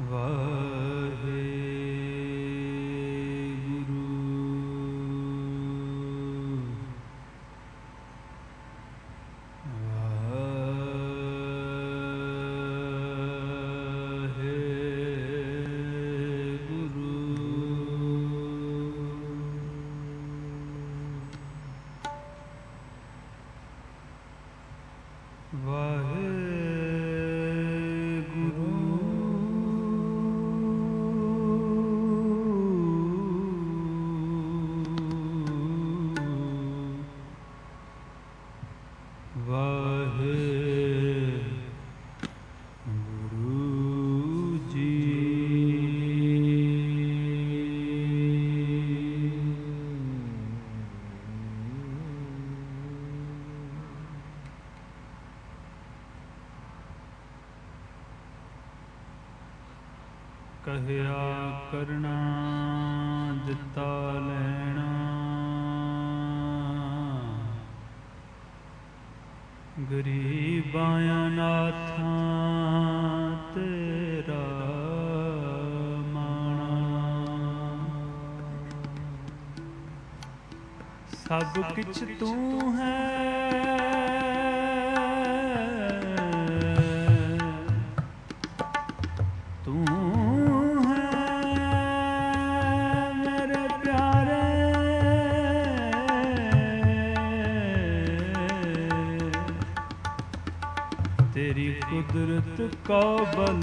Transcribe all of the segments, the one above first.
ਕਹਿਆ ਕਰਨਾ ਦਿੱਤਾ ਲੈਣਾ, ਗਰੀਬਾਂ ਅਨਾਥਾਂ ਤੇਰਾ ਮਾਣਾ। ਸਭ ਕਿਛ ਤੂੰ ਹੈ, तेरी कुदरत को बल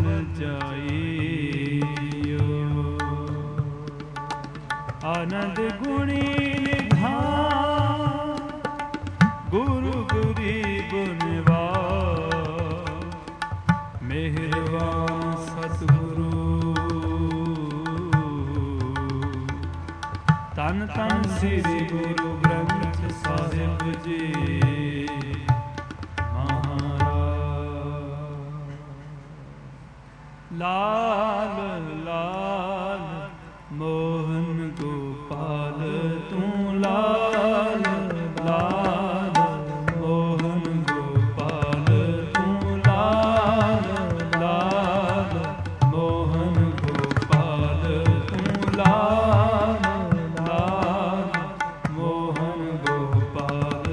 जाइयो। आनंद गुणी निधान, गुरु गरीब निवार, मेहरबान सतगुरु। तन तन श्री गुरु ग्रंथ साहिब जी लाल लाल मोहन गोपाल तू लाल लाल मोहन गोपाल तू लाल लाल मोहन गोपाल तू लाल लाल मोहन गोपाल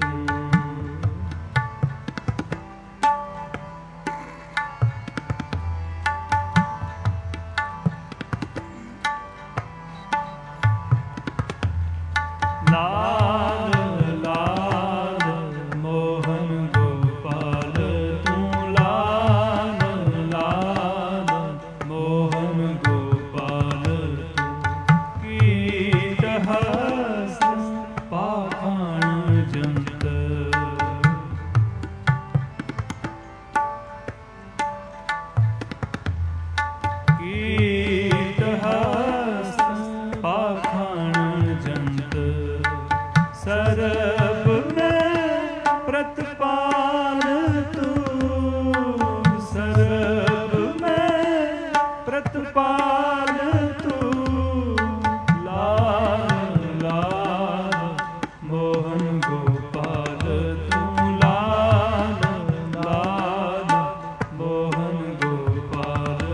सरब में प्रतिपाल तू, सरब में प्रतिपाल तू, लाल लाल मोहन गोपाल तू लाल लाल मोहन गोपाल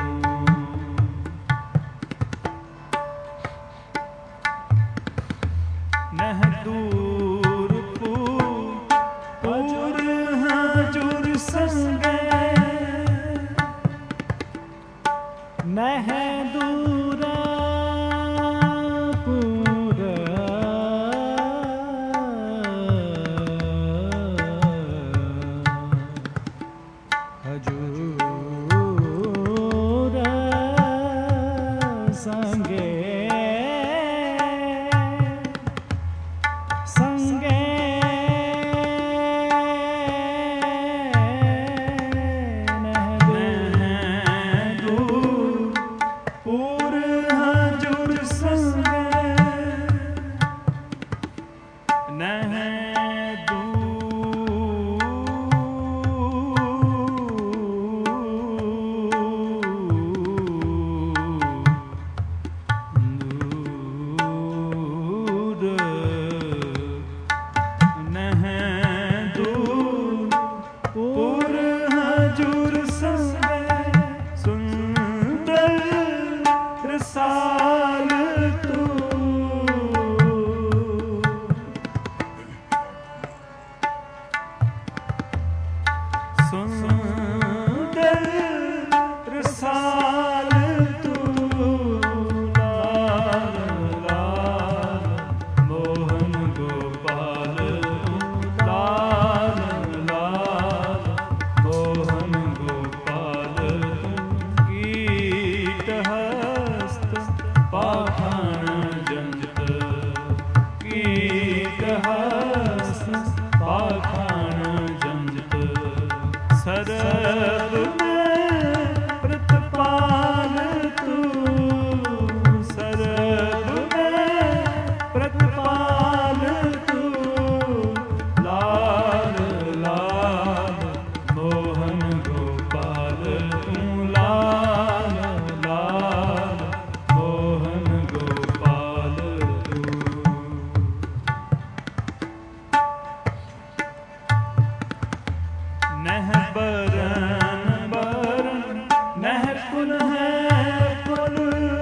नह दूर पूर हजूर संगे, नह दूरा पूर हजूर संगे, पूर रसाल तू सुंदर रसाल तू लाल लाल मोहन गोपाल लाल लाल मोहन गोपाल कीटहस्त पाषाण जंत कीटहस्त पाषाण जंत सरब में प्रतिपाल तू सरब में प्रतिपाल तू लाल लाल मोहन गोपाल तू लाल लाल मोहन गोपाल तू नह बरन बरन नह कुल है कुल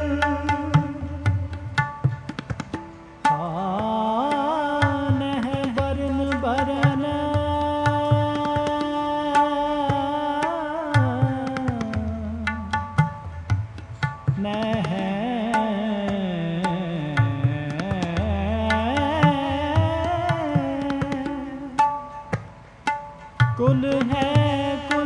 नह बरन बरन नह कुल है कुल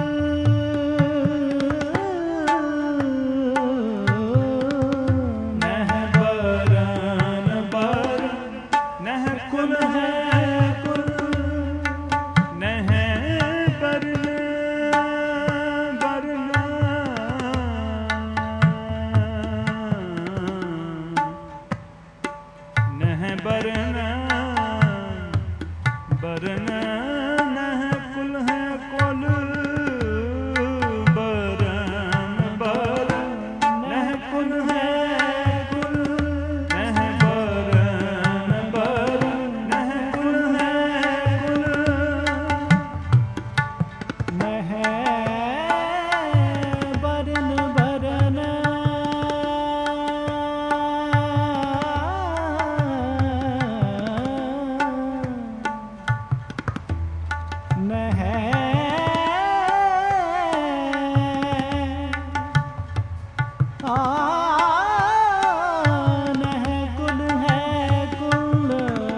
नह बरन बरन नह कुल है कुल नह बरन बरन नह बरन बरन नह कुल है कुल बरन बरन नह कुल है कुल नह बरन बरन नह कुल है कुल नह बरन बरन नह नह कुल है कुल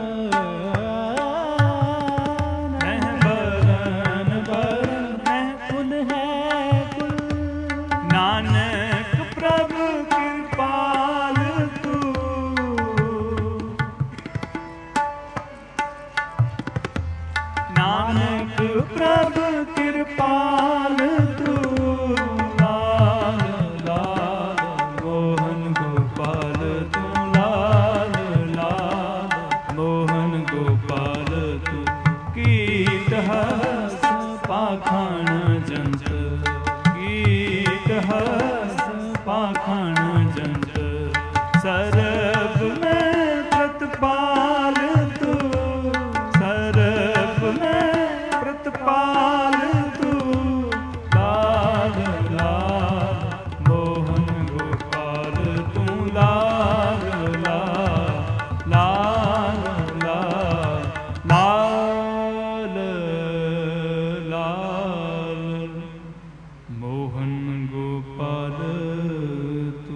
नह बरन बरन नह कुल है कुल नानक प्रभु कृपाल तू नानक प्रभु कृपाल तू लाल लाल मोहन गोपाल तू लाल लाल मोहन गोपाल तू कीटहस्त पाषाण जंत कीटहस्त पाषाण जंत सरब में प्रतिपाल तू सरब में प्रतिपाल तू लाल लाल मोहन गोपाल तू लाल लाल लाल लाल लाल लाल मोहन गोपाल तू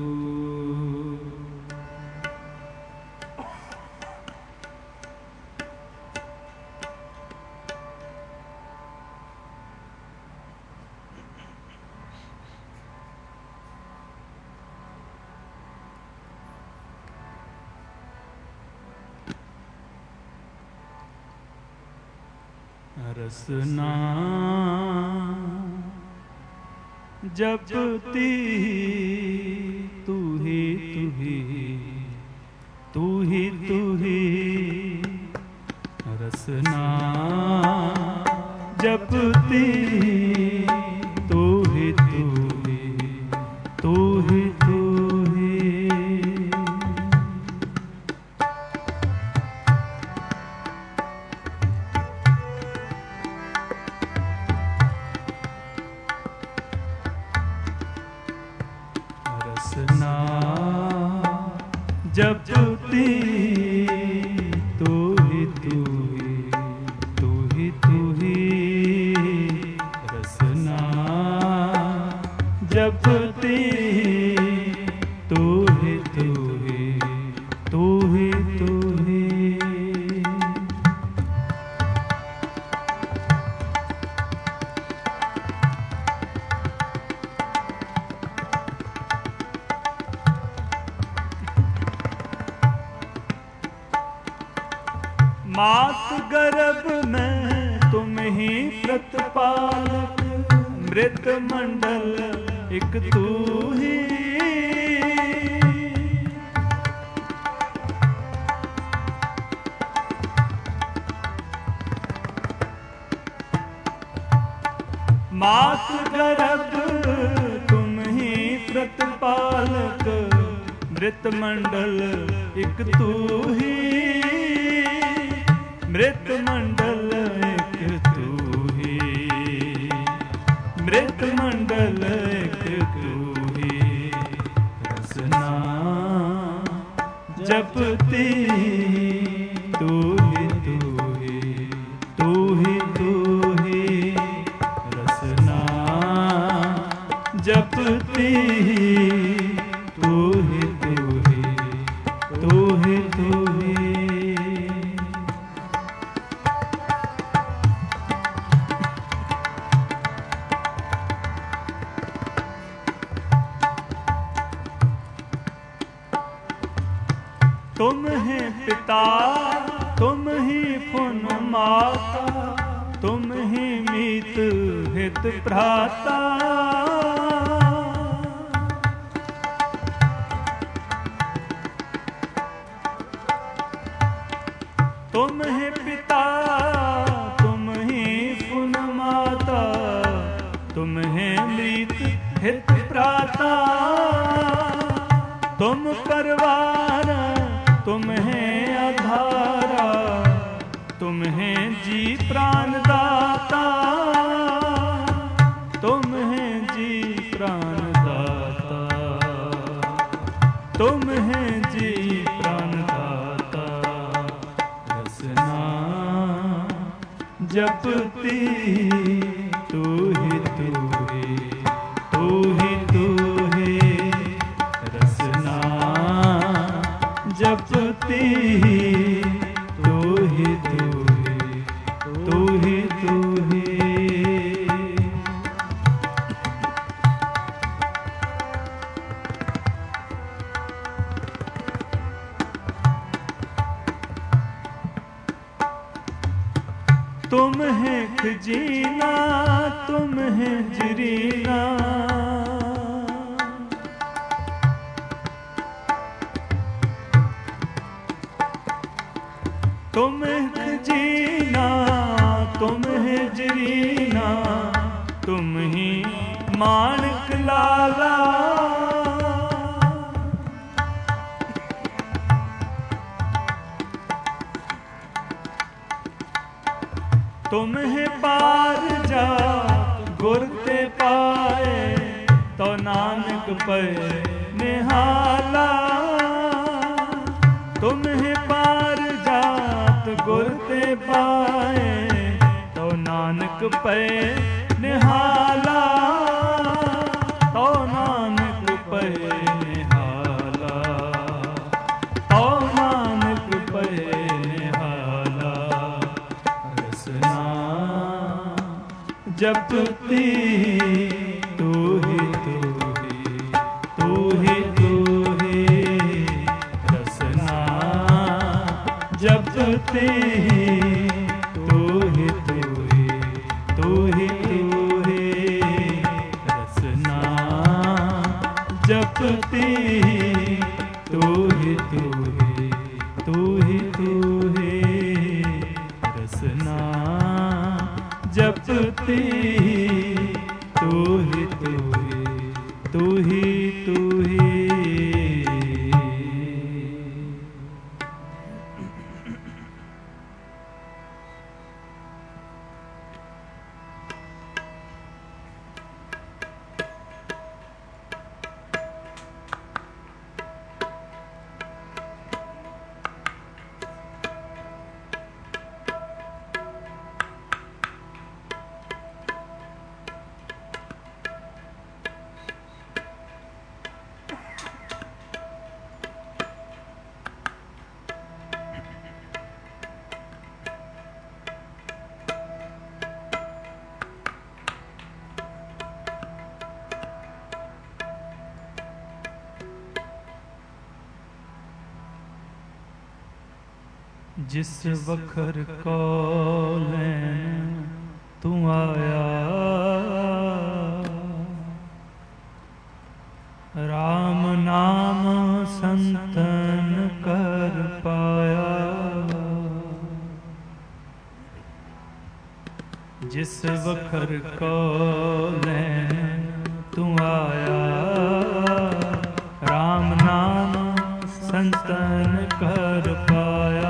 रसना जपती तू ही तू ही तू ही तू ही रसना जपती तू ही तू ही तू ही तू ही रसना जपती तू ही तू ही तू ही तू ही रसना जपती तू ही तू ही तू ही तू ही। मात गर्भ में तुम ही प्रतिपालक मृत मंडल एक तू ही। मात गर्भ तुम ही प्रतिपालक मृत मंडल एक तू ही। मृत मंडल एक तू ही मृत मंडल एक तू ही रसना जपती तू ही तू ही तू ही तू ही रसना जपती तू ही तू ही तू ही तू ही। तुम ही पिता तुम ही फुन माता तुम ही मीत हित भ्राता। तुम ही पिता तुम ही फुन माता तुम ही मीत हित भ्राता। तुम परवार तुम है आधारा तुम है जी प्राण दाता। तुम है जी प्राण दाता तुम है जी प्राण दाता रसना जपती तू ही तू ही तू ही तू ही रसना जपती तू ही तू ही तू ही तू ही। तुम है खजीना तुम है जरीना तुम खजीना तुम है जरीना तुम ही माणक लाला। तुम है पार जा गुर ते पाए तो नानक पे निहाला। तुम है पार जात गुर ते पाए तो नानक पे निहाला। तो नानक पे निहाला तो नानक पे निहाला रसना जपती तू ही तू ही तू ही तू ही रसना जपती तू ही तू ही तू ही तू ही रसना जपती तू ही तू ही तू ही तू ही रसना जपती तू ही तू ही तू ही तू ही। जिस वखर को लैन तू आया, राम नाम संतन कर पाया। जिस वखर को लैन तू आया, राम नाम संतन कर पाया।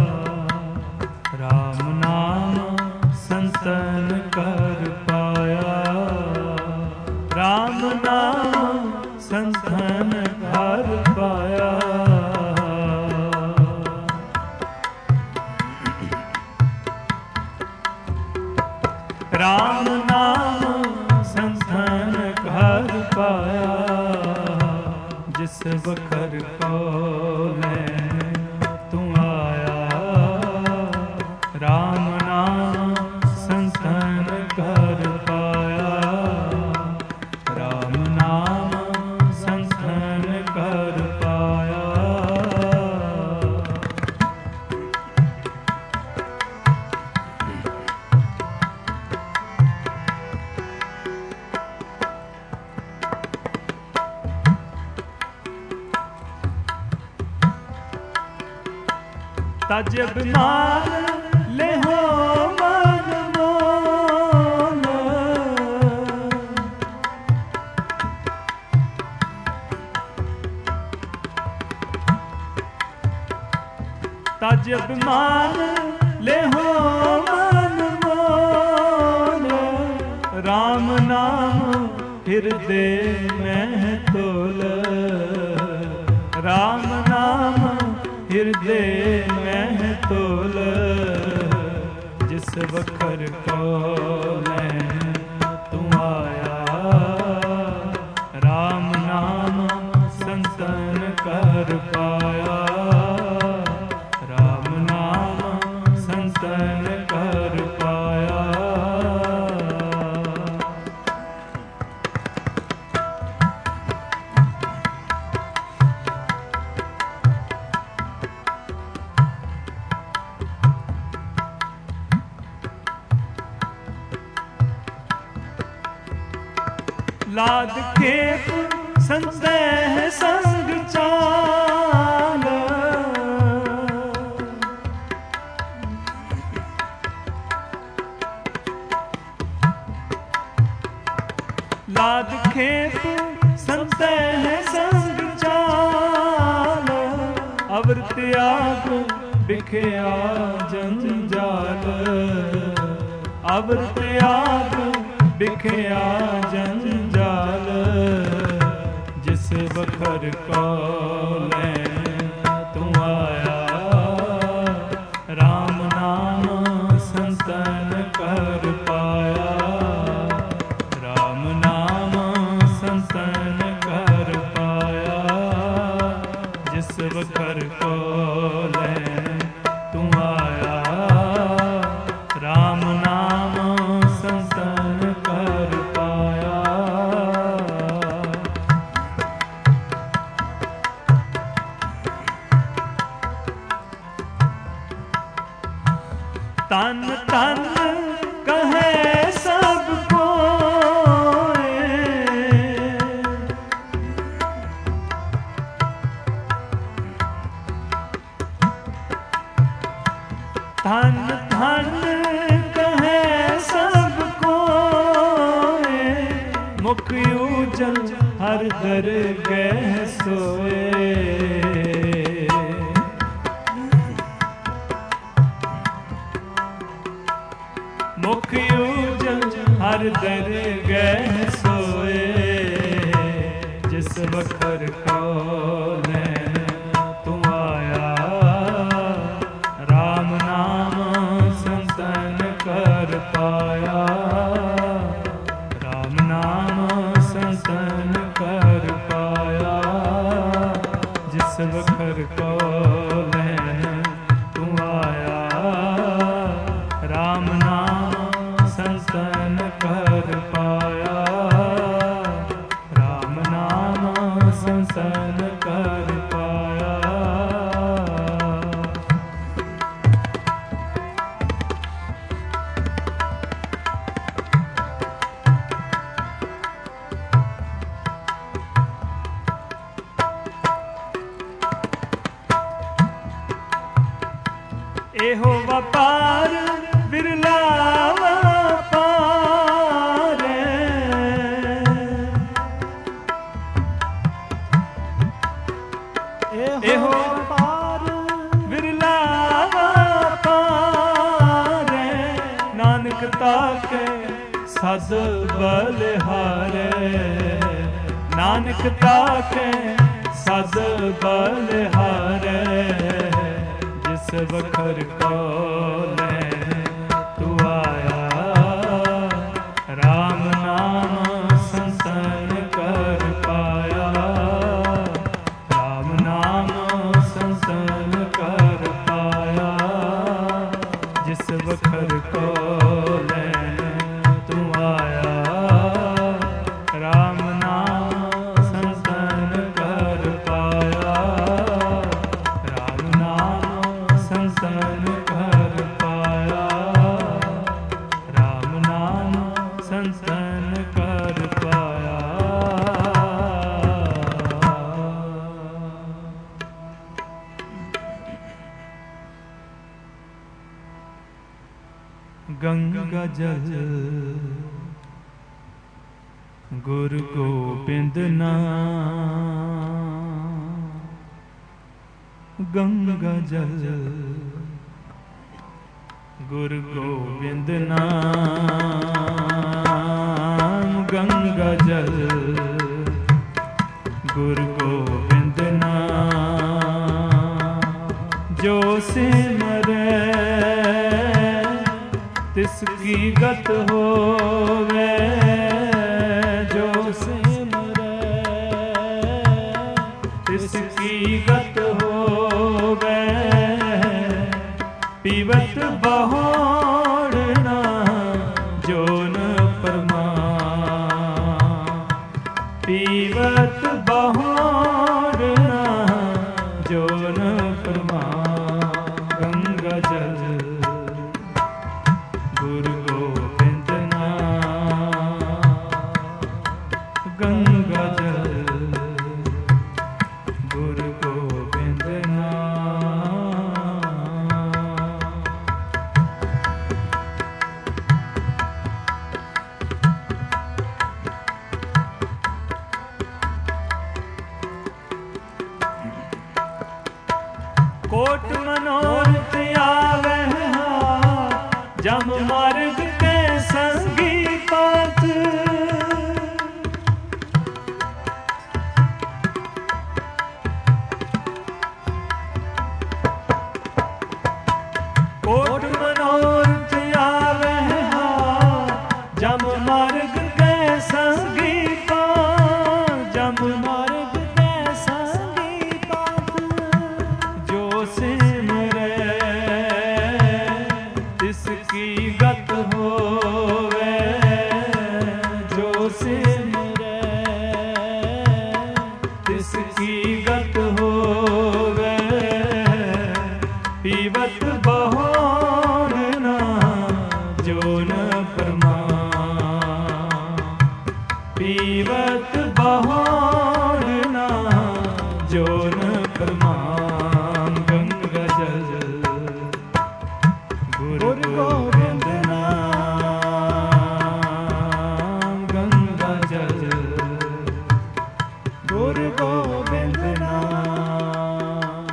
राम नाम संतन कर पाया। राम नाम संतन कर पाया। राम नाम संतन कर पाया। जिस वखर को लैन तू आया, राम नाम संतन कर पाया। राम नाम संतन कर पाया। तज अभिमान ले हो मन मोल, तज अभिमान ले हो मन मोल। राम नाम हृदय में तोल। राम नाम हृदय में तोल। जिस वखर को लैन तू आया, राम नाम संतन कर पाया। राम नाम संतन कर पाया। लाद खेप संदेह संग चाल। लाद खेप संदेह संग चाल। अवर त्याग बिखया जंजाल। अवर त्याग बिखया जंजाल। जिस वखर को लैन तू आया, राम नाम संतन कर पाया। राम नाम संतन कर पाया। जिस वखर को लैन तू आया, राम नाम संतन कर पाया। तन तन कहे सब कोय, धन धन कहे सब कोय। मुख उजल हर दरगह सोए। मुख उजल हर दरगह सोए। जिस वखर को लैन तू आया, राम नाम संतन कर पाया। राम नाम संतन कर पाया। जिस वखर को लैन तू आया, राम नाम संतन कर पाया। राम नाम संतन कर पाया। ਇਹੋ ਵਪਾਰ ਬਿਰਲਾ ਵਪਾਰ, ਇਹੋ ਵਪਾਰ ਬਿਰਲਾ ਵਪਾਰ, ਨਾਨਕ ਤਾਕੇ ਸਦ ਬਲਿਹਾਰੇ, ਨਾਨਕ ਤਾਕੇ ਸਦ ਬਲਿਹਾਰੇ, ਜਿਸ ਵਖਰ ਕੋ ਲੈ ਤੂੰ ਆਇਆ, ਰਾਮ ਨਾਮ ਸੰਤਨ ਕਰ ਪਾਇਆ, ਰਾਮ ਨਾਮ ਸੰਤਨ ਕਰ ਪਾਇਆ, ਜਿਸ ਵਖਰ ਕੋ ਲੈ ਤੂੰ ਆਇਆ, ਰਾਮ ਨਾਮ ਸੰਤਨ ਕਰ ਪਾਇਆ, ਰਾਮ ਨਾਮ ਸੰਤਨ ਕਰ ਪਾਇਆ, ਰਾਮ ਨਾਮ ਸੰਤਨ ਕਰ ਪਾਇਆ। ਗੰਗਾ ਜਲ ਗੁਰ ਗੋਬਿੰਦ ਨਾਮ, ਗੰਗਾ ਜਲ ਗੁਰ ਗੋਬਿੰਦ ਨਾਮ, ਗੰਗਾ ਜਲ ਗੁਰ ਗੋਬਿੰਦ ਨਾਮ, ਜੋ ਸਿਮਰੈ ਤਿਸ ਕੀ ਗਤ ਹੋਵੇ, ਜੋ ਸਿਮਰੈ ਤਿਸ ਕੀ ਗਤ ਹੋਵੇ, ਪੀਵਤ ਬਹੋੜਨਾ ਜੋਨ ਪਰਮਾਨ, ਪੀਵਤ ਬਹੋੜਨਾ ਜੋਨ ਪਰਮਾਨ, ਗੰਗਾ ਜਲ ਗੁਰ ਗੋਬਿੰਦ ਨਾਮ, ਗੰਗਾ ਜਲ ਗੁਰ ਗੋਬਿੰਦ ਨਾਮ। ਕੋਟ ਮਨੋਰਥ ਆਵਹਿ ਜਮ ਮਾਰਗ ਕੇ ਸੰਗੀ ਪਾਤ, ਕੋਟ ਮਨੋਰਥ ਆਵਹਿ ਜਮ ਮਾਰਗ ਕੇ ਸੰਗੀ ਪਾਤ, ਜਮ ਮਾਰਗ ਕੇ ਸੰਗੀ ਪਾਤ, ਜੋ ਸਿਮਰੈ ਤਿਸ ਕੀ ਗਤ ਹੋਵੇ, ਜੋ ਸਿਮਰੈ ਤਿਸ ਕੀ ਗਤ ਹੋਵੇ, ਪੀਵਤ ਬਹੋੜਨਾ ਜੋਨ ਪਰਮਾਨ, ਪੀਵਤ ਬਹੋੜਨਾ ਜੋਨ ਪਰਮਾਨ, ਗੰਗਾ ਜਲ ਗੁਰ ਗੋਬਿੰਦ ਨਾਮ, ਗੰਗਾ ਜਲ ਗੁਰ ਗੋਬਿੰਦ ਨਾਮ।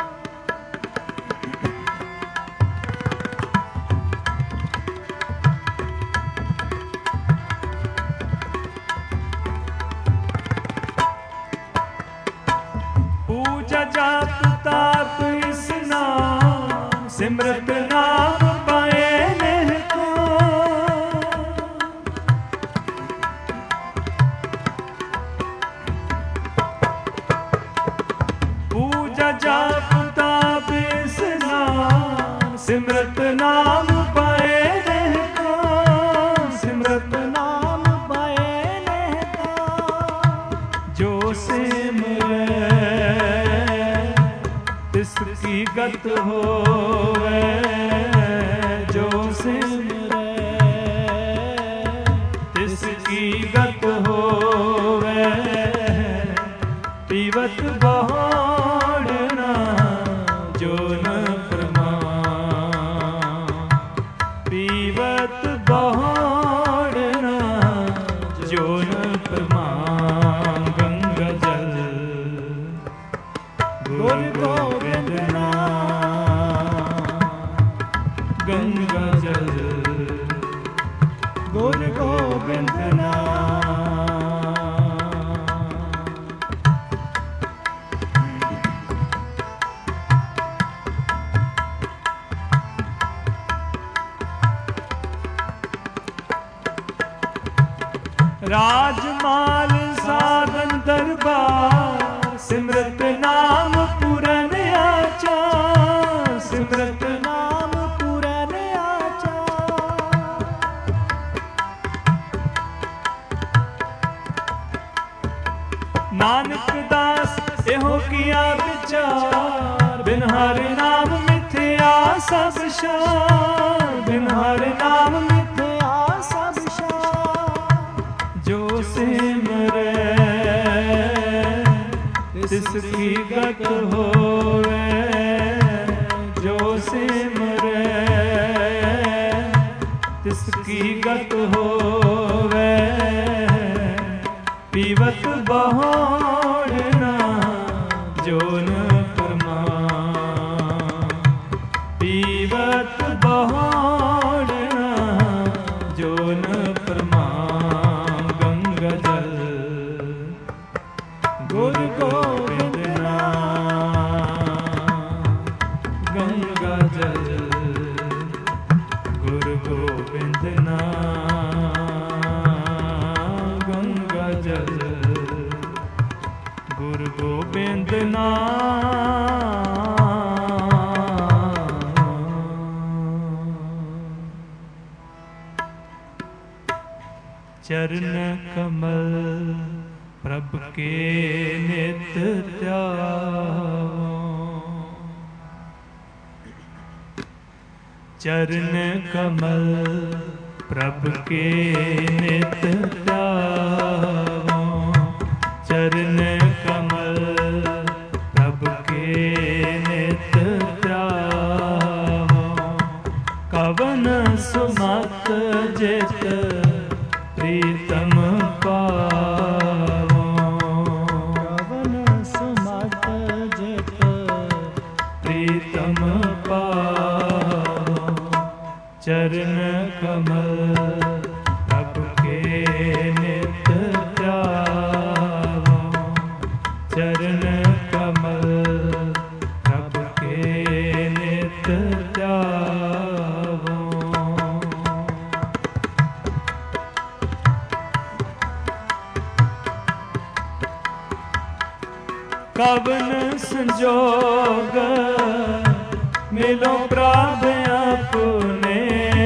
ਪੂਜਾ ਜਾਪ ਤਾਪ ਇਸ ਨਾਮ, ਸਿਮਰਤ ਨਾਮ ਪਾਏ ਨਹਿ ਕੋ, ਪੂਜਾ ਜਾਪ ਤਾਪ ਇਸ ਨਾਮ, ਸਿਮਰਤ ਨਾਮ ਪਾਏ ਨਹਿ ਕੋ, ਸਿਮਰਤ ਨਾਮ ਪਾਏ ਨਹਿ ਕੋ, ਜੋ ਸਿਮਰੈ ਤਿਸ ਕੀ ਗਤ ਹੋਵੇ, ਜੋ ਸਿਮਰੈ ਤਿਸ ਕੀ ਗਤ ਹੋਵੇ, ਪੀਵਤ ਬਹੋੜਨਾ ਜੋਨ ਪਰਮਾਨ, ਗੁਰ ਗੋਬਿੰਦ ਨਾਮ ਗੰਗਾ ਜਲ ਗੁਰ ਗੋਬਿੰਦ ਰਾਜਮਾਲ ਸਾਧਨ ਦਰਬਾਰ ਸਿਮਰਤ ਨਾਮ ਪੂਰਨ ਆਚਾਰ ਸਿਮਰਤ ਨਾਮ ਪੂਰਨ ਆਚਾਰ ਨਾਨਕ ਦਾਸ ਇਹੋ ਕੀਆ ਵਿਚਾਰ ਬਿਨ ਹਰਿ ਨਾਮ ਮਿਥਿਆ ਸਭ ਸ਼ਾਰ ਬਿਨ ਹਰਿ ਨਾਮ ਮਿਥਿਆ ਸਭ ਸ਼ਾਰ ਜੋ ਸਿਮਰੈ ਤਿਸ ਕੀ ਗਤ ਹੋਵੇ ਜੋ ਸਿਮਰੈ ਤਿਸ ਕੀ ਗਤ ਹੋਵੇ ਪੀਵਤ ਬਹੋੜ ਨਾ ਜੋਨ ਪਰਮਾਨ ਪੀਵਤ ਬਹੋੜ ਨਾ ਜੋਨ ਪਰਮਾਨ ਗੰਗਾ ਜਲ ਗੁਰ ਗੋਬਿੰਦ ਨਾਮ ਗੰਗਾ ਜਲ ਗੁਰ ਗੋਬਿੰਦ ਨਾਮ ਗੰਗਾ ਜਲ ਗੁਰ ਗੋਬਿੰਦ चरण कमल प्रभ के नित ध्यावों चरण कमल प्रभ के नित ध्यावों चरण कमल प्रभ के नित ध्यावों कवन सुमत जित प्रीतम पावो कवन सुमत जित प्रीतम पावो चरण कमल प्रभ के नित ध्यावो चरण कमल प्रभ के नित ध्यावो कवन संजोग मिलो प्रभ अपने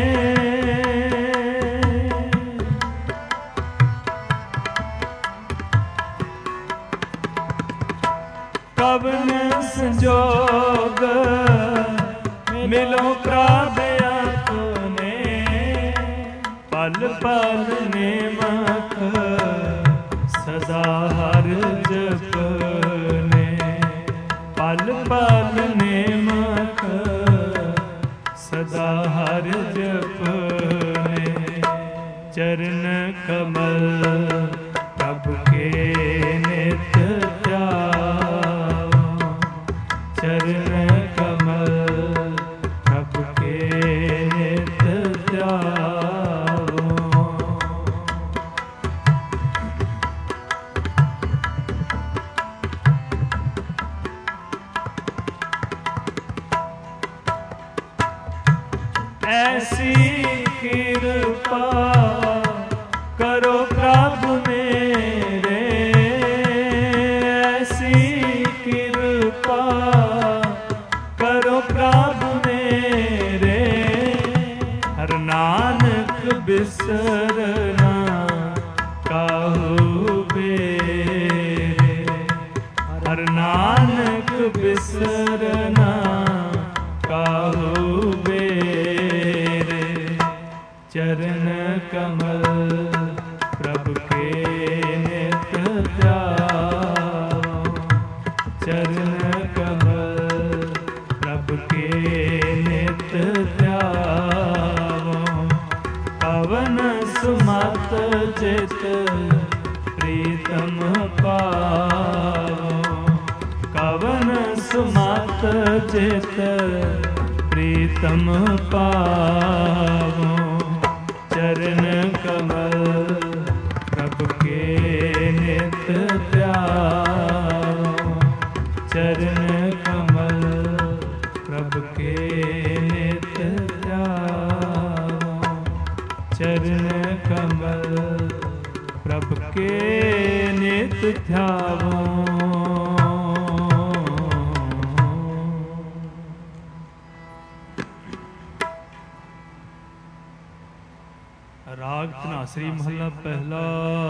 कवन संजोग मिलो प्रभ अपने पल पल नेमक सदा हर जपने पल पल नेमक सदा हर जपने चरण कमल प्रभ के नित ध्यावों चरण कमल प्रभ के नित ध्यावों ऐसी कृपा करो प्रभु मेरे ऐसी कृपा करो प्रभु मेरे हर नानक बिसरना काहू बेरे हर नानक बिसरना काहू बेरे ਮਤ ਜਿਤ ਪ੍ਰੀਤਮ ਪਾਵੋ। ਚਰਨ ਕਮਲ ਪ੍ਰਭ ਕੇ ਨਿਤ ਧਿਆਵੋ। ਚਰਨ ਕਮਲ ਪ੍ਰਭ ਕੇ ਨਿਤ ਧਿਆਵੋ। ਚਰਨ ਕਮਲ ਪ੍ਰਭ ਕੇ ਨਿਤ ਧਿਆਵੋ। ਰਾਗ ਧਨਾਸਰੀ ਮਹੱਲਾ ਪਹਿਲਾ।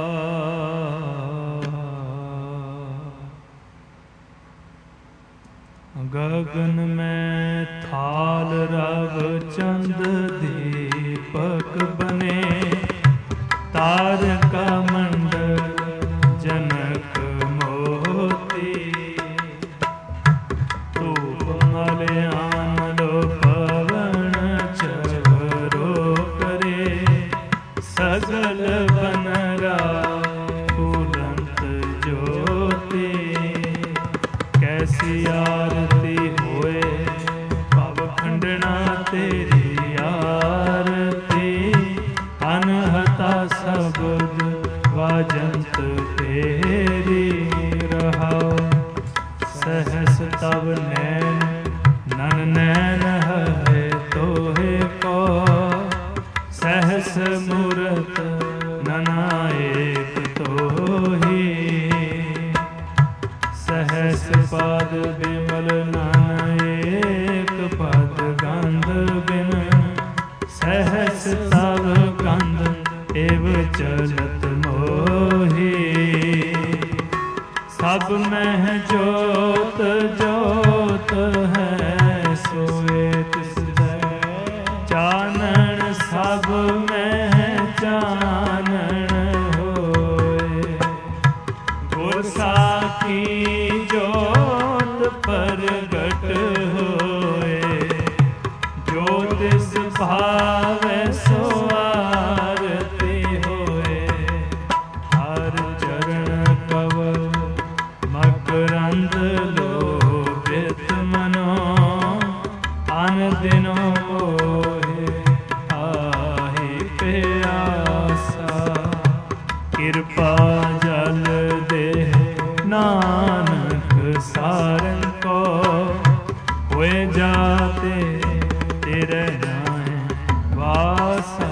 ਗਗਨ ਮੈਂ ਥਾਲ ਰਵ ਚੰਦ ਦੀਪਕ ਬਨੇ। ਤਾਰਕਾ ਮੰਡਲ ਜਨਕ ਮੋਤੀ। ਧੂਪ ਮਲਿਆਨ ਲੋ ਪਵਨ ਚਵਰੋ ਕਰੇ। ਸਗਲ ਬਨਰਾ ਫੂਲੰਤ ਜੋਤੀ। ਕੈਸੀ ਆਰਤੀ ਹੋਏ ਭਵ ਖੰਡਣਾ ਤੇਰੀ ਆਰਤੀ। ਅਨਹਤਾ ਸ਼ਬਦ ਵਾਜੰਤ ਤੇਰੀ ਰਹਾਉ। ਸਹਸ ਤਵ ਨੈਣ ਨਨ ਨੈਣ ਹੈ ਤੋਹੇ ਕੋ। ਸਹਸ ਮੂਰਤ ਨਨਾਇਕ ਤੋਹੀ। ਸਹਸ ਪਦ ਬਿਮਲ ਨਾਨਕ ਪਦ ਗੰਧ ਬਿਨ। ਸਹਸ ਤਵ ਗੰਧ ਏਵ ਚਲਤ ਮੋਹੀ। ਸਭ ਮਹਿ ਜੋਤ ਜੋਤ ਹੈ ਸੋਏ ਤਿਸ ਦੈ। ਚਾਨਣ ਸਭ ਮਹਿ ਚਾਨਣ ਹੋਏ। ਗੁਰ ਸਾਖੀ ਜੋਤ ਪ੍ਰਗਟ ਹੋਏ। ਜੋ ਤਿਸ ਭਾਵੈ ਸੋ ਆਰਤੀ ਹੋਏ। ਹਰ ਚਰਨ ਕਵਲ ਮਕਰੰਦ ਲੋਭਿਤ ਮਨੋ। ਅਨ ਦਿਨੋ ਮੋਹਿ ਆਹੀ ਪਿਆਸਾ। ਕਿਰਪਾ ਜਲ ਦੇ ਨਾਨਕ ਸਾਰਨ ਕੋ। ਹੋਏ ਜਾਤੇ ਤੇਰੇ ਨਾਏ ਵਾਸਾ।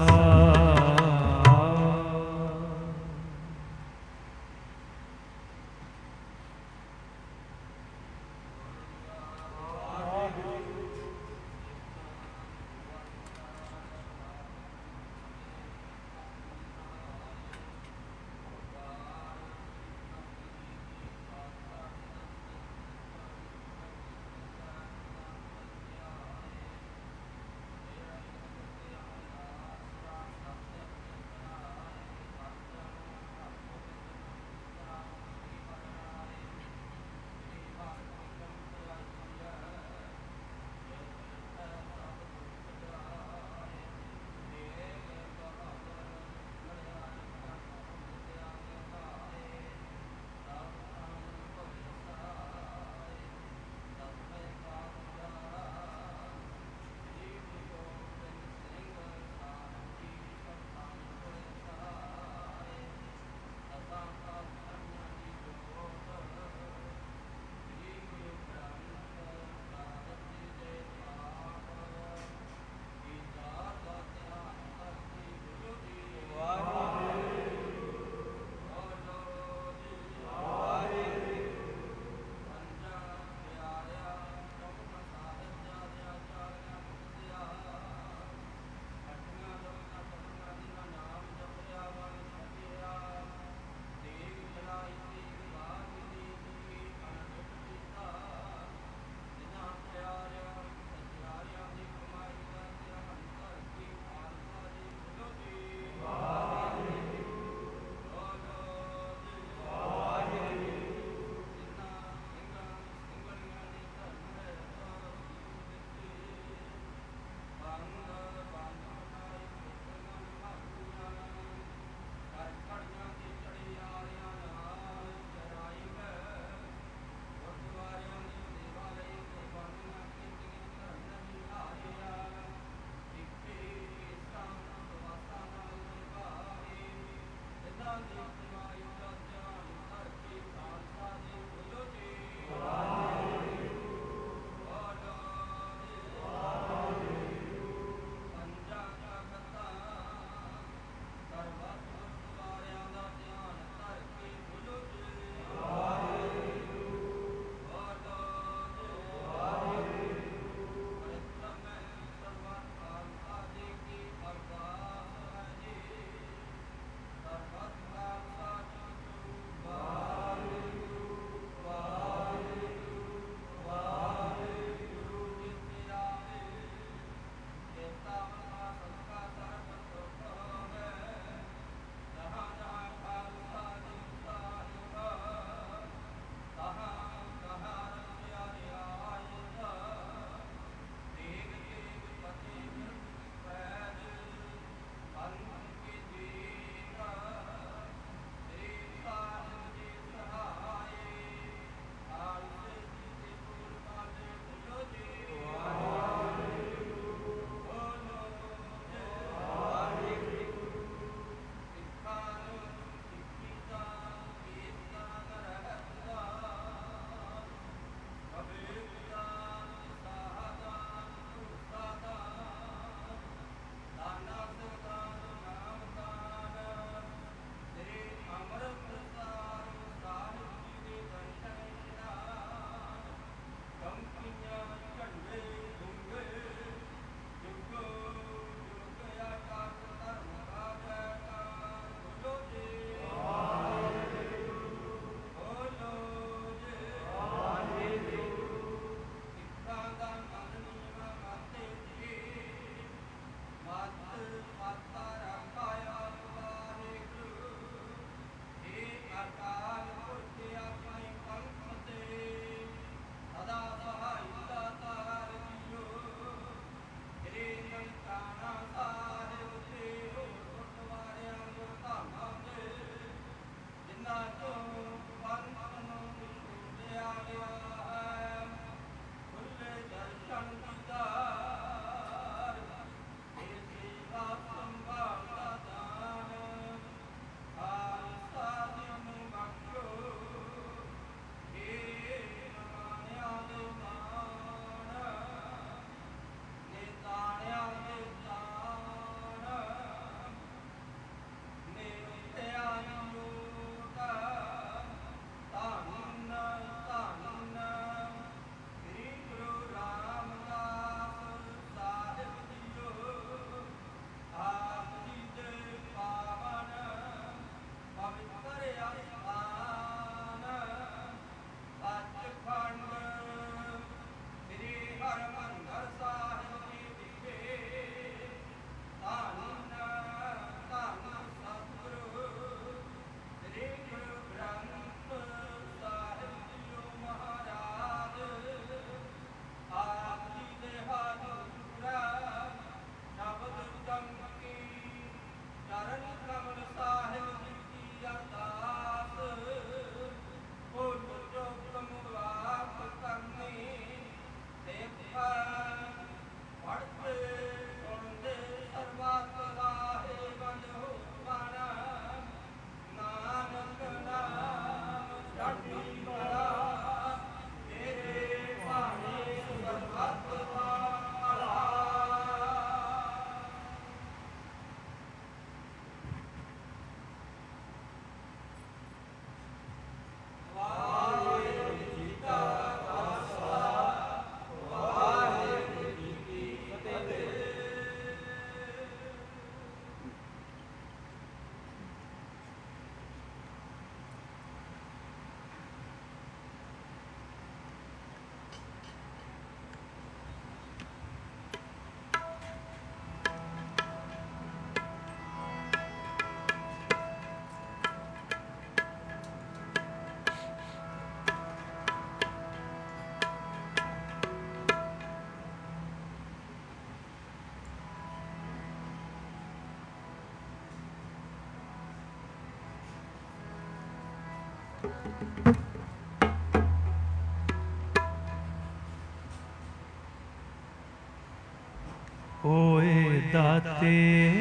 ओए दाते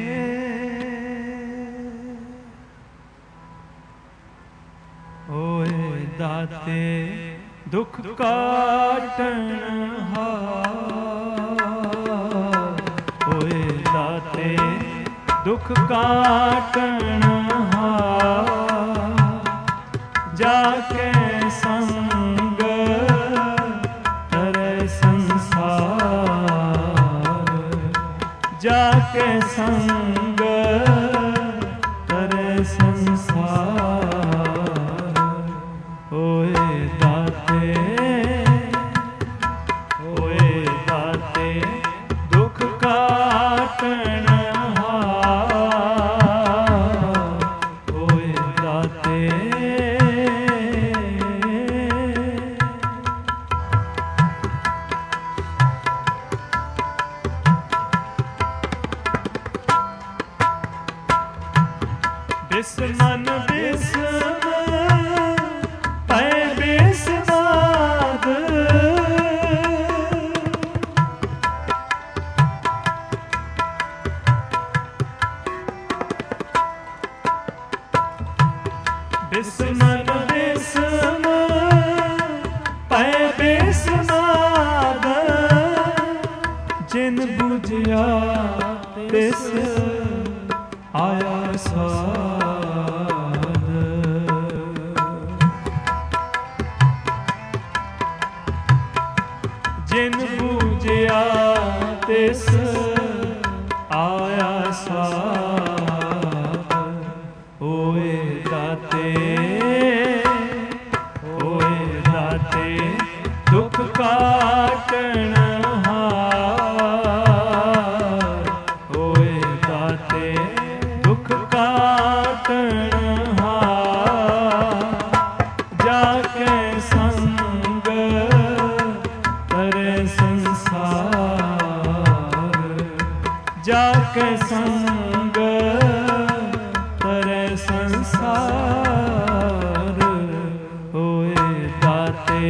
ओए दाते दुख काटन हार ओए दाते दुख काटन हार जाके संग तरे संसार जाके संग तरे संसार ओए दाते दुख काटन हार ओए दाते बिस्मन बिस्म पै बिस्माद बिस्मन बिस्म पै बिस्माद जिन बुझिया तिस आया साध जिन बूझिया तिस आया साध ओए दाते दुख काटन हार ओए दाते दुख काटन हार जाके संग तरे संसार जाके संग तरे संसार ओए दाते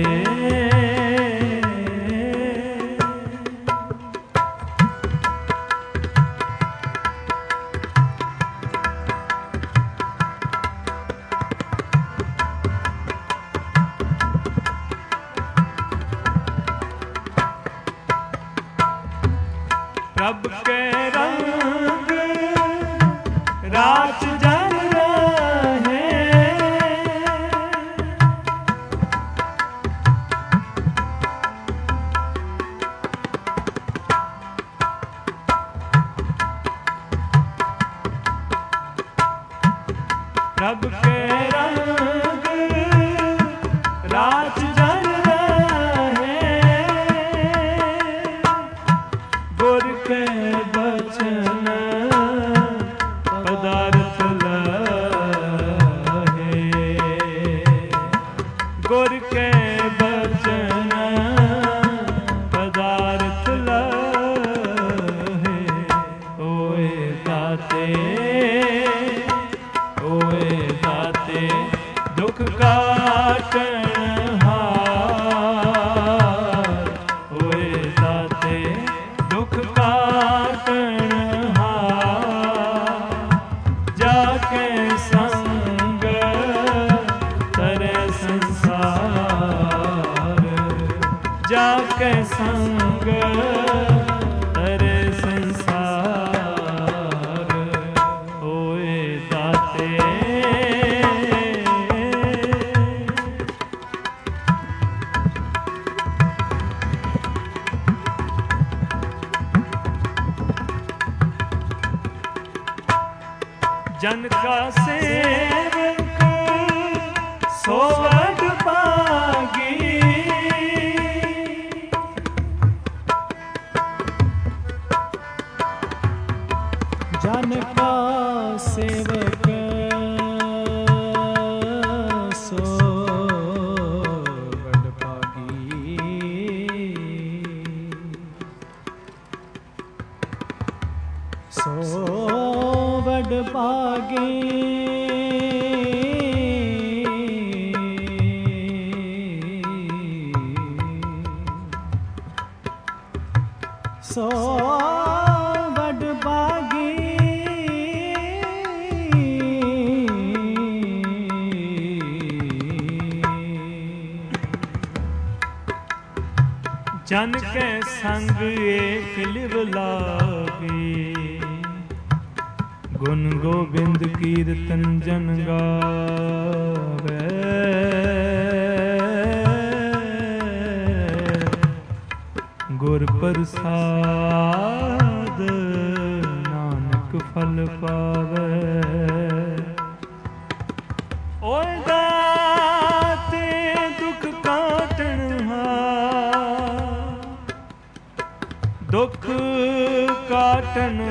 प्रभ के रंग रात जल रहे प्रभ के रंग रात जल रहे गुर के बचन पदार्थ लहे गुर के बचन पदार्थ लहे ओए दाते दुख काटन हार ओए दाते दुख काटन हार जाके संग तरे संसार जाके संग तरे संसार ओए दाते जन का सेवक सोवड पागी जन का सेवक सोवड पागी सोवड पागे ਸੋ ਵੱਡ ਬਾਗੀ ਜਨ ਕੈ ਸੰਗ ਏਕ ਲਿਵ ਲਾਗੇ ਗੁਣ ਗੋਬਿੰਦ ਕੀਰਤਨ ਜਨ ਗਾਵੇ ਗੁਰ ਪ੍ਰਸਾਦ ਨਾਨਕ ਫਲ ਪਾਵੇ ਓਏ ਦਾਤੇ ਦੁਖ ਕਾਟਣ ਹਾਰ ਦੁਖ ਕਾਟਣ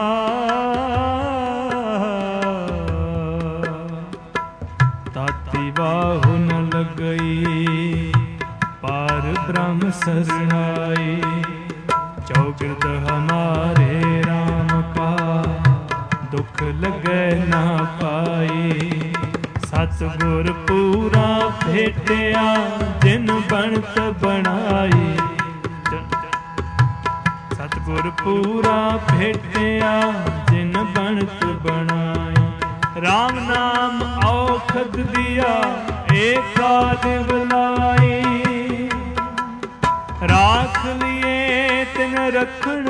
ਤਾਤੀ ਬਾਹੂ ਨ ਲਗਈ ਪਾਰ ਬ੍ਰਹਮ ਸਰਨਾਈ ਚੌਗਿਰਦ ਹਮਾਰੇ ਰਾਮ ਕਾ ਦੁਖ ਲਗੈ ਨਾ ਪਾਈ ਸਤਿਗੁਰ ਪੂਰਾ ਭੇਟਿਆ ਜਿਨ ਬਣਤ ਬਣਾਈ ਸਤਿਗੁਰ ਪੂਰਾ ਭੇਟਿਆ ਜਿਨ ਬਣਤ ਬਣਾਈ ਰਾਮ ਨਾਮ ਔਖਦ ਦਿਆ ਏਕਾਦ ਬੁਲਾਈ ਰਾਖ ਲਿਏ ਤਿਨ ਰਖਣ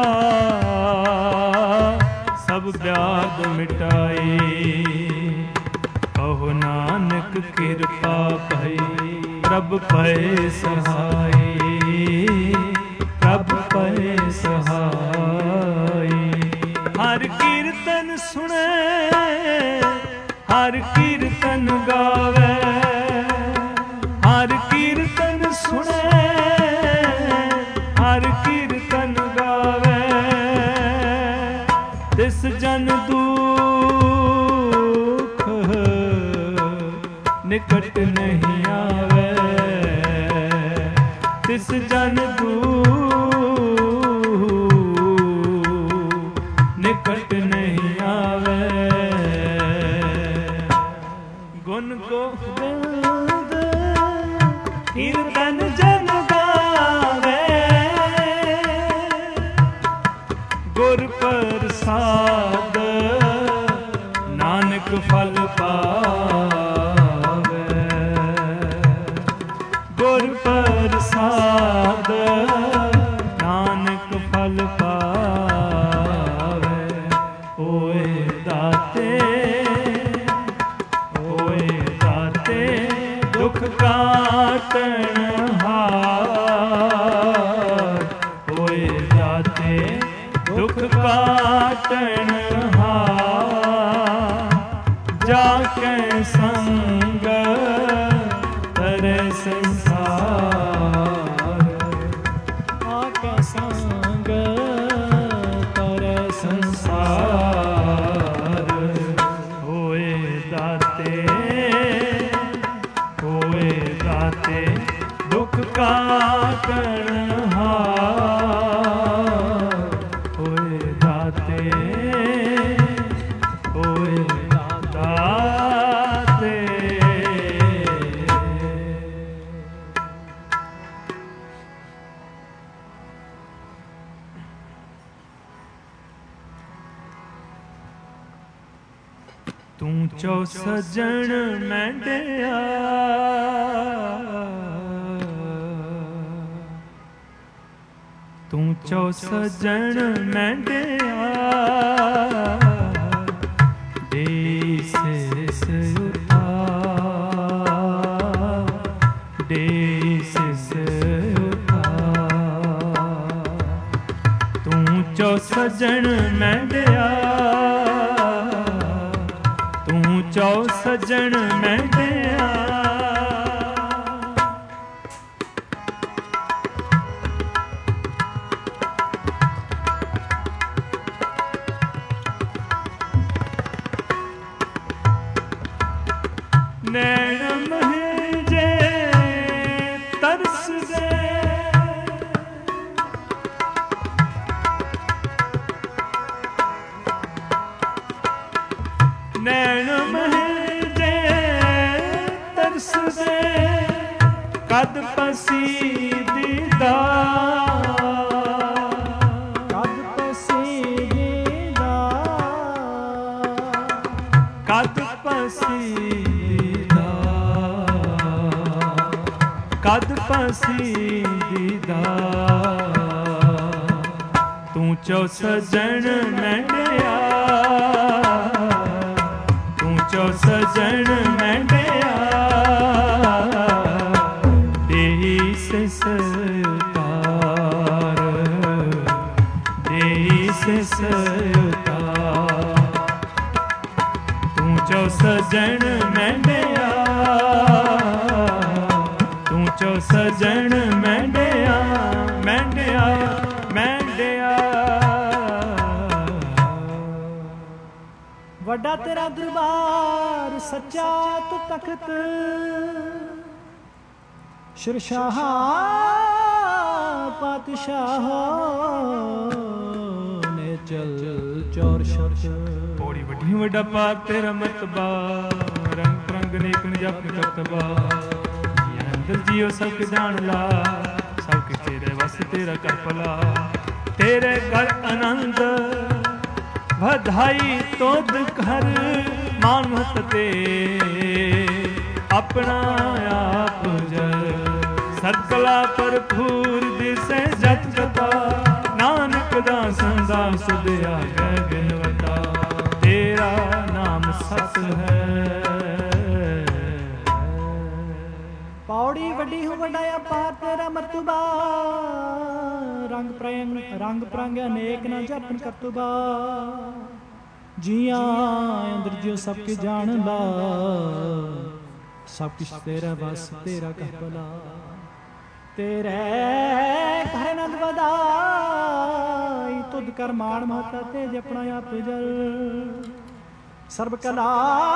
ਹਾਰ ਸਭ ਵਿਆਦ ਮਿਟਾਈ ਕਹੋ ਨਾਨਕ ਕਿਰਪਾ ਭਈ ਪ੍ਰਭ ਭਏ ਸਹਾਈ ਪ੍ਰਭ ਭਏ ਸਹਾਈ ਹਰ ਕੀਰਤਨ ਸੁਣੇ ਹਰ ਕੀਰਤਨ ਗਾਵੇ ਹਰ ਕੀਰਤਨ ਸੁਣੇ ਹਰ ਕੀਰਤਨ ਗਾਵੇ ਤਿਸ ਜਨ ਦੁਖ ਨਿਕਟ ਨਹੀਂ ਆਵੇ ਤਿਸ ਜਨ ਨਿਕਟ ਨਹੀਂ ਆਵੇ ਗੁਣ ਗੋਬਿੰਦ ਕੀਰਤਨ ਜਨ ਗਾਵੇ ਗੁਰ ਪ੍ਰਸਾਦ ਨਾਨਕ ਫਲ ਪਾਵੇ ਗੁਰ ਪ੍ਰਸਾਦ ਨਾਨਕ ਫਲ ਪਾਵੇ ਓਏ ਦਾਤੇ ਦੁਖ ਕਾਟਣ ਹਾਰ ਓਏ ਦਾਤੇ ਦੁਖ ਕਾਟਣ ਹਾਰ ਜਾ ਕੇ ਸੰਗ ਤਰੇ ਸੰਸਾਰ ਆ ਕੇ ਸੰਗ ਤਰੇ ਸੰਸਾਰ ਓਏ ਦਾਤੇ ਦੁਖ ਕਾਟਣ ਹਾਰ ਓਏ ਦਾਤੇ ਤੂੰ ਚੋ ਸਜਣ ਮੈਂਡਿਆ ਤੂੰ ਚੋ ਸਜਣ ਮੈਂਡਿਆ ਦੇਸ ਤੂੰ ਚੋ ਸਜਣ ਮੈਂਡਿਆ ਤੂੰ ਚੋ ਸਜਣ ਮੈਂਡਿਆ ਨੈਣ ਮਹਿਜੇ ਤਰਸਦੇ ਨੈਣ ਮਹਿਜੇ ਤਰਸਦੇ ਕਦ ਪਸੀ ਦੀਦਾਰ ਕਦ ਪਾਸੀ ਦੀਦਾ ਤੂੰ ਚੋ ਸਜਣ ਮੈਂਡਿਆ ਤੂੰ ਚੋ ਸਜਣ ਮੈਂਡਿਆ ਦੇਹੀ ਸਿਸ ਉਤਾਰ ਦੇਹੀ ਸਿਸ ਉਤਾਰ ਤੂੰ ਚੋ ਸਜਣ ਮੈਂਡਿਆ ਤੂੰ ਚੋ ਸਜਣ ਮੈਂਡਿਆ ਮੈਂਡਿਆ ਮੈਂਡਿਆ ਵੱਡਾ ਤੇਰਾ ਦਰਬਾਰ ਸੱਚਾ ਤੂੰ ਤਖਤ ਸ਼ਿਰਸ਼ਾਹ ਪਾਤਸ਼ਾਹ ਨੇ ਚਲ ਚੌਰ ਸ਼ਰਸ਼ ਪੌੜੀ ਵੱਡੀ ਵੱਡਾ ਪਾਕ ਤੇਰਾ ਮਰਤਬਾ ਰੰਗ ਪ੍ਰੰਗ ਨੇਕ ਜਪ ਕਰਤਬਾ ਅੰਦਰ ਜੀਓ ਸਭ ਜਾਣ ਲਾ ਸਭ ਕਿ ਤੇਰੇ ਵਸ ਤੇਰਾ ਕਰ ਭਲਾ ਤੇਰੇ ਘਰ ਆਨੰਦ ਵਧਾਈ ਤੋਦ ਘਰ ਮਾਨਤ ਤੇ ਆਪਣਾ ਆਪ ਜਰ ਸਤਕਲਾ ਭਰਪੂਰ ਦਿਸੈ ਜਤ ਜਤਾ ਨਾਨਕ ਦਾ ਸੰਦਾ ਸੁਧਿਆ ਗੈ ਬਿਨਵਤਾ ਤੇਰਾ ਨਾਮ ਸਤ ਹੈ ਪੌੜੀ ਵੱਡੀ ਹੋ ਵੱਡਾ ਅਪਾਰ ਤੇਰਾ ਮਰਤਬਾ ਰੰਗ ਪ੍ਰੰਗ ਅਨੇਕ ਨਾ ਜਪਨ ਕਰਤਬਾ ਜੀਆਂ ਅੰਦਰ ਜਿਉ ਸਭ ਕੇ ਜਾਣਦਾ ਸਭ ਕੁਛ ਤੇਰਾ ਬਸ ਤੇਰਾ ਕਰ ਭਲਾ ਤੇਰੇ ਘਰ ਆਨੰਦ ਵਧਾਈ ਤੁਧ ਕਰ ਮਾਣ ਮਹਤਾ ਤੇ ਜਪਣਾ ਆਪ ਜਲ ਸਰਬ ਕਲਾ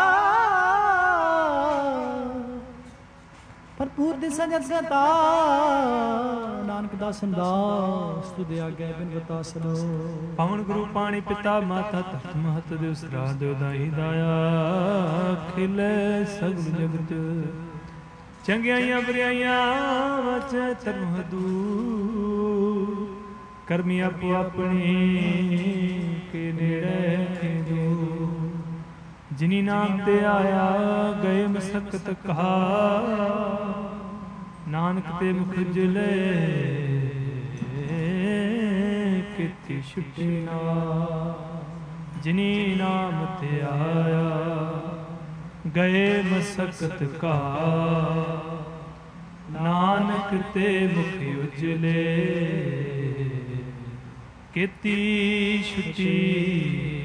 ਭਰਪੂਰ ਦਿਸਾ ਜਤ ਸਤਾ ਨਾਨਕ ਦਾ ਸੰਦਾਸ ਤੁਧ ਆਗੇ ਬਿਨ ਬਤਾ ਸਦੋ ਪਵਨ ਗੁਰੂ ਪਾਣੀ ਪਿਤਾ ਮਾਤਾ ਤਖਤ ਮਹਤ ਦੇ ਉਸਰਾਦ ਉਦਾਈ ਦਾਇਆ ਖਿਲੇ ਸਗਲ ਜਗਤ ਚੰਗਿਆਈਆਂ ਬੁਰਾਈਆਂ ਵਚ ਧਰਮ ਹਦੂ ਕਰਮੀ ਆਪੋ ਆਪਣੀ ਕੇ ਨੇੜੇ ਖਿਦੂ ਜਿਨੀ ਨਾਮ ਤੇ ਆਇਆ ਗਏ ਮਸਕਤ ਕਹਾ ਨਾਨਕ ਤੇ ਮੁਖ ਜਲੇ ਕਿਤੀ ਛੁਟੀ ਨਾ ਜਿਨੀ ਨਾਮ ਤੇ ਆਇਆ ਗਏ ਮਸਕਤ ਕਾ ਨਾਨਕ ਤੇ ਮੁਖ ਉਜਲੇ ਕਿਤੀ ਛੁਟੀ